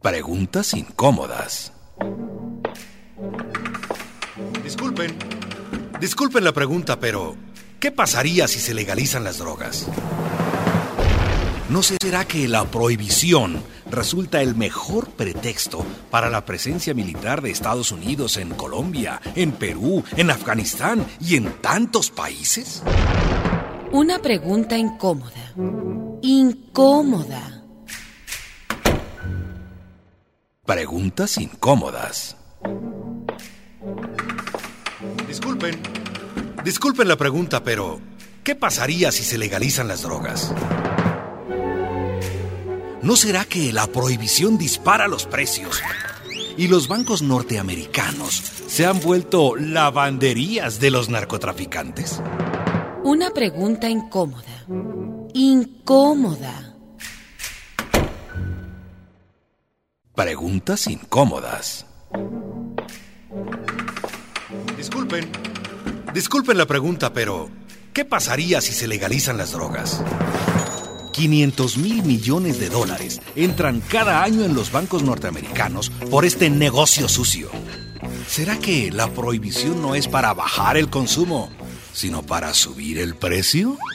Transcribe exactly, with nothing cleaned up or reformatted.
Preguntas incómodas. Disculpen, disculpen la pregunta, pero ¿qué pasaría si se legalizan las drogas? ¿No será que la prohibición resulta el mejor pretexto para la presencia militar de Estados Unidos en Colombia, en Perú, en Afganistán y en tantos países? Una pregunta incómoda. Incómoda. Preguntas incómodas. Disculpen, disculpen la pregunta, pero ¿qué pasaría si se legalizan las drogas? ¿No será que la prohibición dispara los precios y los bancos norteamericanos se han vuelto lavanderías de los narcotraficantes? Una pregunta incómoda. Incómoda. Preguntas incómodas. Disculpen, disculpen la pregunta, pero ¿qué pasaría si se legalizan las drogas? quinientos mil millones de dólares entran cada año en los bancos norteamericanos por este negocio sucio. ¿Será que la prohibición no es para bajar el consumo, sino para subir el precio?